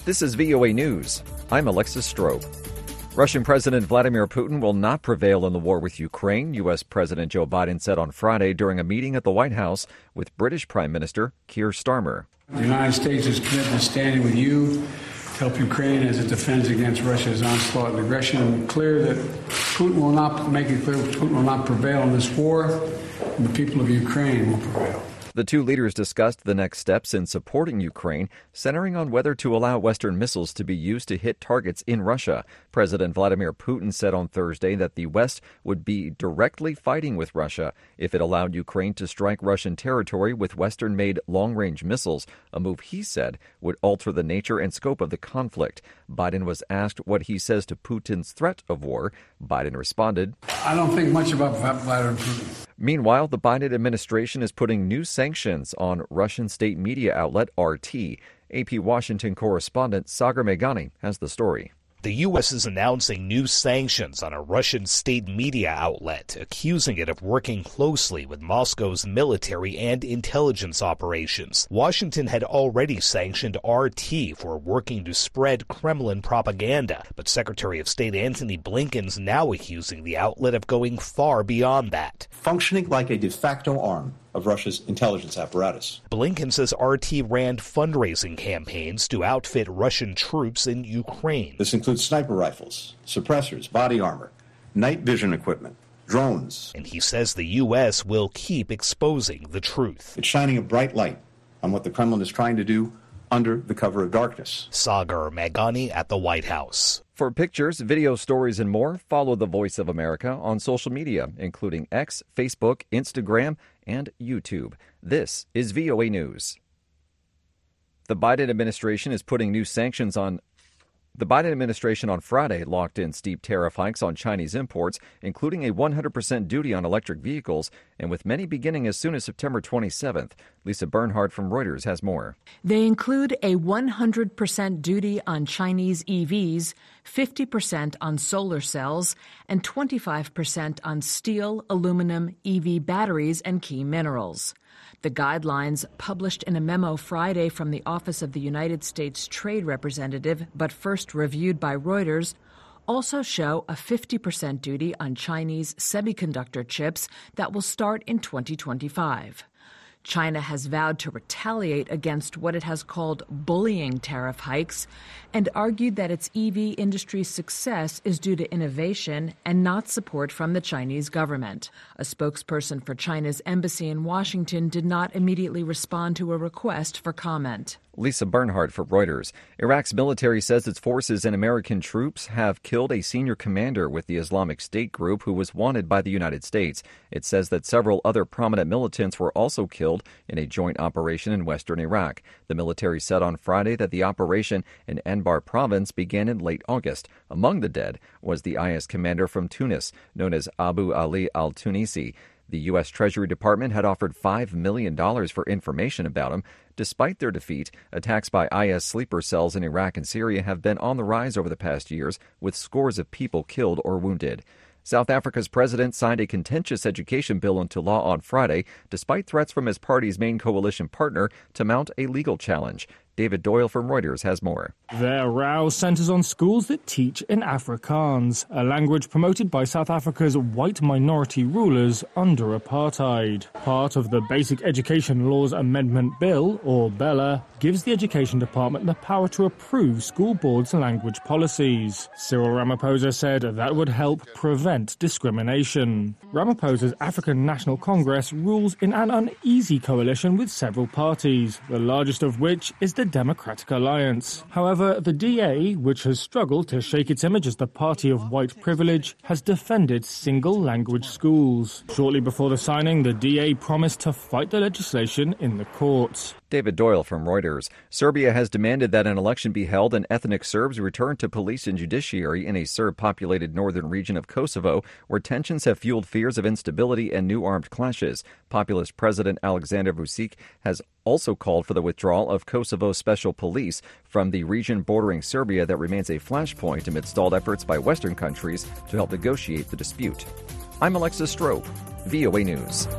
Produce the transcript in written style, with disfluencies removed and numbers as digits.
This is VOA News. I'm Alexis Strobe. Russian President Vladimir Putin will not prevail in the war with Ukraine, U.S. President Joe Biden said on Friday during a meeting at the White House with British Prime Minister Keir Starmer. The United States is committed to standing with you to help Ukraine as it defends against Russia's onslaught and aggression. Clear that Putin will not prevail in this war, and the people of Ukraine will prevail. The two leaders discussed the next steps in supporting Ukraine, centering on whether to allow Western missiles to be used to hit targets in Russia. President Vladimir Putin said on Thursday that the West would be directly fighting with Russia if it allowed Ukraine to strike Russian territory with Western-made long-range missiles, a move he said would alter the nature and scope of the conflict. Biden was asked what he says to Putin's threat of war. Biden responded, "I don't think much about Vladimir Putin." Meanwhile, the Biden administration is putting new sanctions on Russian state media outlet RT. AP Washington correspondent Sagar Meghani has the story. The U.S. is announcing new sanctions on a Russian state media outlet, accusing it of working closely with Moscow's military and intelligence operations. Washington had already sanctioned RT for working to spread Kremlin propaganda, but Secretary of State Antony Blinken's now accusing the outlet of going far beyond that. Functioning like a de facto arm of Russia's intelligence apparatus. Blinken says RT ran fundraising campaigns to outfit Russian troops in Ukraine. This includes sniper rifles, suppressors, body armor, night vision equipment, drones. And he says the U.S. will keep exposing the truth. It's shining a bright light on what the Kremlin is trying to do under the cover of darkness. Sagar Meghani at the White House. For pictures, video stories, and more, follow the Voice of America on social media, including X, Facebook, Instagram, and YouTube. This is VOA News. The Biden administration is putting new sanctions on The Biden administration on Friday locked in steep tariff hikes on Chinese imports, including a 100% duty on electric vehicles, and with many beginning as soon as September 27th. Lisa Bernhardt from Reuters has more. They include a 100% duty on Chinese EVs, 50% on solar cells, and 25% on steel, aluminum, EV batteries, and key minerals. The guidelines, published in a memo Friday from the Office of the United States Trade Representative, but first reviewed by Reuters, also show a 50% duty on Chinese semiconductor chips that will start in 2025. China has vowed to retaliate against what it has called bullying tariff hikes and argued that its EV industry's success is due to innovation and not support from the Chinese government. A spokesperson for China's embassy in Washington did not immediately respond to a request for comment. Lisa Bernhardt for Reuters. Iraq's military says its forces and American troops have killed a senior commander with the Islamic State group who was wanted by the United States. It says that several other prominent militants were also killed in a joint operation in western Iraq. The military said on Friday that the operation in Anbar province began in late August. Among the dead was the IS commander from Tunis, known as Abu Ali al-Tunisi. The U.S. Treasury Department had offered $5 million for information about him. Despite their defeat, attacks by IS sleeper cells in Iraq and Syria have been on the rise over the past years, with scores of people killed or wounded. South Africa's president signed a contentious education bill into law on Friday, despite threats from his party's main coalition partner to mount a legal challenge. David Doyle from Reuters has more. Their row centres on schools that teach in Afrikaans, a language promoted by South Africa's white minority rulers under apartheid. Part of the Basic Education Laws Amendment Bill, or BELA, gives the Education Department the power to approve school boards' language policies. Cyril Ramaphosa said that would help prevent discrimination. Ramaphosa's African National Congress rules in an uneasy coalition with several parties, the largest of which is the Democratic Alliance. However, the DA, which has struggled to shake its image as the party of white privilege, has defended single-language schools. Shortly before the signing, the DA promised to fight the legislation in the courts. David Doyle from Reuters. Serbia has demanded that an election be held and ethnic Serbs return to police and judiciary in a Serb-populated northern region of Kosovo, where tensions have fueled fears of instability and new armed clashes. Populist President Aleksandar Vučić has also called for the withdrawal of Kosovo's special police from the region bordering Serbia that remains a flashpoint amid stalled efforts by Western countries to help negotiate the dispute. I'm Alexis Strobe, VOA News.